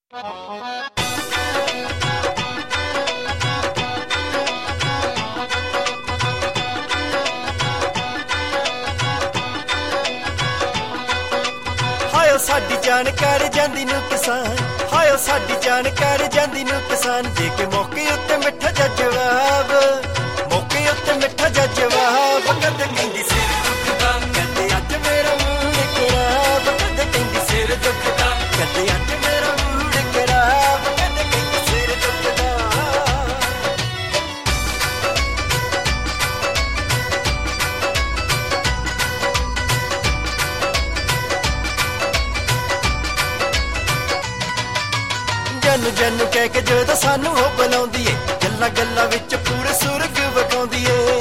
Ohio ਸਾਡੀ ਜਾਨ ਕਰ ਜਾਂਦੀ ਨੂੰ ਕਿਸਾਨ, ਹਾਇਓ ਸਾਡੀ ਜਾਨ ਕਰ ਜਾਂਦੀ ਨੂੰ ਕਿਸਾਨ। ਦੇ ਕੇ ਮੌਕੇ ਉੱਤੇ ਮਿੱਠਾ ਜਿਹਾ ਜਵਾਬ, ਮੌਕੇ ਉੱਤੇ ਮਿੱਠਾ ਜਿਹਾ ਜਵਾਬ। ਕਦੇ ਕਹਿੰਦੀ ਸਿਰ ਦੁਖਦਾ, ਕਦੇ ਅੱਜ ਮੇਰਾ ਮੂਡ ਖਰਾਬ। ਕਦੇ ਕਹਿੰਦੀ ਸਿਰ ਦੁਖਦਾ, ਕਦੇ ਅੱਜ ਮੇਰਾ ਮੂਡ ਖਰਾਬ। ਕਦੇ ਕਹਿੰਦੀ ਸਿਰ ਦੁਖਦਾ। ਜਨ ਜਨ ਕਹਿ ਕੇ ਜਦੋਂ ਸਾਨੂੰ ਉਹ ਬੁਲਾਉਂਦੀ ਏ, ਗੱਲਾਂ ਗੱਲਾਂ ਵਿੱਚ ਪੂਰੇ ਸੁਰਗ ਵਿਖਾਉਂਦੀ ਏ।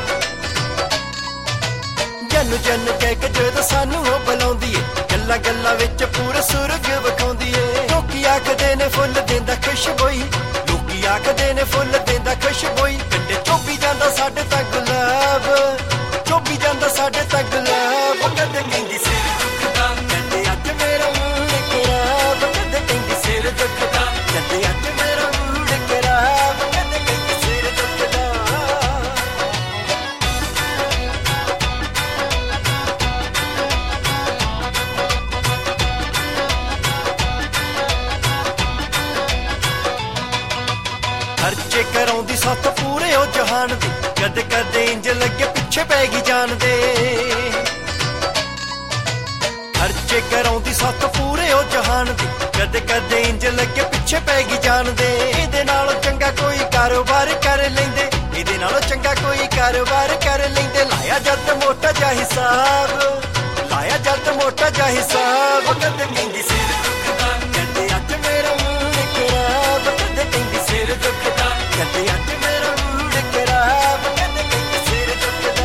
ਜਨ ਜਨ ਕਹਿ ਕੇ ਜਦੋਂ ਸਾਨੂੰ ਉਹ ਬੁਲਾਉਂਦੀ ਏ, ਗੱਲਾਂ ਗੱਲਾਂ ਵਿੱਚ ਪੂਰੇ ਸੁਰਗ ਵਿਖਾਉਂਦੀ ਏ। ਲੋਕੀ ਆਖਦੇ ਨੇ ਫੁੱਲ ਦਿੰਦਾ ਖੁਸ਼ਬੋਈ, ਲੋਕੀ ਆਖਦੇ ਨੇ ਫੁੱਲ ਦਿੰਦਾ ਖੁਸ਼ਬੋਈ। ਕੰਡੇ ਚੋਬੀ ਜਾਂਦਾ ਸਾਡੇ ਤਾਂ ਗੁਲਾਬ, ਚੋਬੀ ਜਾਂਦਾ ਸਾਡੇ ਤਾਂ ਗੁਲਾਬ। ਕਦੇ ਕਹਿੰਦੀ ਸਿਰ ਦੁਖਦਾ, ਕਦੇ ਅੱਜ ਮੇਰਾ ਮੂਡ ਖਰਾਬ। ਕਦੇ ਕਹਿੰਦੀ ਸਿਰ ਦੁਖਦਾ, ਕਦੇ ਅੱਜ ਮੇਰਾ ਮੂਡ ਖਰਾਬ। ਕਦੇ ਕਹਿੰਦੀ ਸਿਰ ਦੁਖਦਾ। ਖਰਚੇ ਕਰਾਉਂਦੀ ਸੱਤ ਪੂਰੇ ਉਹ ਜਹਾਨ ਦੇ, ਕਦੇ ਕਦੇ ਇੰਜ ਲੱਗੇ ਪਿੱਛੇ ਪੈ ਗਈ ਜਾਨ ਦੇ। ਖਰਚੇ ਕਰਾਉਂਦੀ ਸੱਤ ਪੂਰੇ ਉਹ ਜਹਾਨ ਦੇ, ਕਦੇ ਕਦੇ ਇੰਜ ਲੱਗੇ ਪਿੱਛੇ ਪੈ ਗਈ ਜਾਨ ਦੇ। ਇਹਦੇ ਨਾਲੋਂ ਚੰਗਾ ਕੋਈ ਕਾਰੋਬਾਰ ਕਰ ਲੈਂਦੇ, ਇਹਦੇ ਨਾਲੋਂ ਚੰਗਾ ਕੋਈ ਕਾਰੋਬਾਰ ਕਰ ਲੈਂਦੇ। ਲਾਇਆ ਜਦ ਮੋਟਾ ਜਿਹਾ ਹਿਸਾਬ, ਲਾਇਆ ਜਦ ਮੋਟਾ ਜਿਹਾ ਹਿਸਾਬ। ਕਦੇ ਕਹਿੰਦੀ ਸਿਰ ਦੁਖਦਾ, ਕਦੇ ਅੱਜ ਮੇਰਾ ਮੂਡ ਖਰਾਬ। ਕਦੇ ਕਹਿੰਦੀ ਸਿਰ ਦੁਖਦਾ, ਕਦੇ ਅੱਜ ਮੇਰਾ ਮੂਡ ਖਰਾਬ। ਕਦੇ ਕਹਿੰਦੀ ਸਿਰ ਦੁਖਦਾ।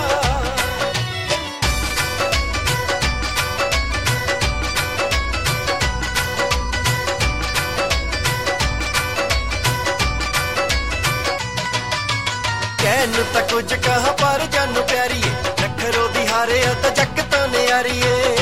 ਕਹਿਣ ਨੂੰ ਤਾਂ ਕੁਝ ਕਹਾ ਪਰ ਜਾਨੂੰ ਪਿਆਰੀ ਏ, ਨਖਰੋ ਦੀ ਹਾਰੇ ਤਾਂ ਜੱਗ ਤੋਂ ਨਿਆਰੀ ਏ।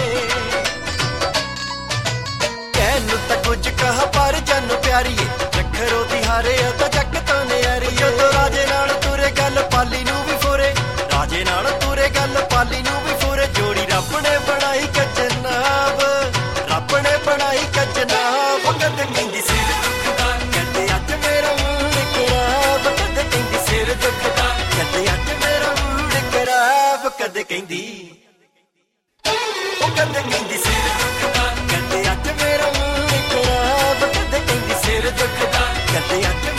ਕਹਿਣ ਨੂੰ ਤਾਂ ਕੁਝ ਕਹਾ ਪਰ ਜਾਨੂੰ ਪਿਆਰੀ ਏ, ਨਖਰੋ ਦੀ ਹਾਰੇ ਤਾਂ ਜੱਗ ਤੋਂ ਨਿਆਰੀ ਏ। ਜਦੋਂ ਰਾਜੇ ਨਾਲ ਤੁਰੇ ਗੱਲ ਪਾਲੀ ਨੂੰ ਵੀ ਫੋਰੇ, ਰਾਜੇ ਨਾਲ ਤੁਰੇ ਗੱਲ ਪਾਲੀ ਨੂੰ ਵੀ ਫੋਰੇ। ਜੋੜੀ ਰੱਬ ਨੇ ਬਣਾਈ ਕਜਨਾਬ, ਰੱਬ ਨੇ ਬਣਾਈ ਕਜਨਾਬ। ਕਦੇ ਕਹਿੰਦੀ ਸਿਰ ਦੁਖਦਾ, ਕਦੇ ਅੱਜ ਮੇਰਾ ਮੂਡ ਖਰਾਬ। ਕਦੇ ਕਹਿੰਦੀ ਸਿਰ ਦੁਖਦਾ, ਕਦੇ ਅੱਜ ਮੇਰਾ ਮੂਡ ਖਰਾਬ। ਕਦੇ ਕਹਿੰਦੀ, ਉਹ ਕਦੇ ਕਹਿੰਦੀ ਸਿਰ ਦੁਖਦਾ, ਕਦੇ ਅੱਜ ਮੇਰਾ ਮੂਡ ਖਰਾਬ। ਕਦੇ ਕਹਿੰਦੀ ਸਿਰ ਦੁਖਦਾ, ਕਦੇ ਅੱਜ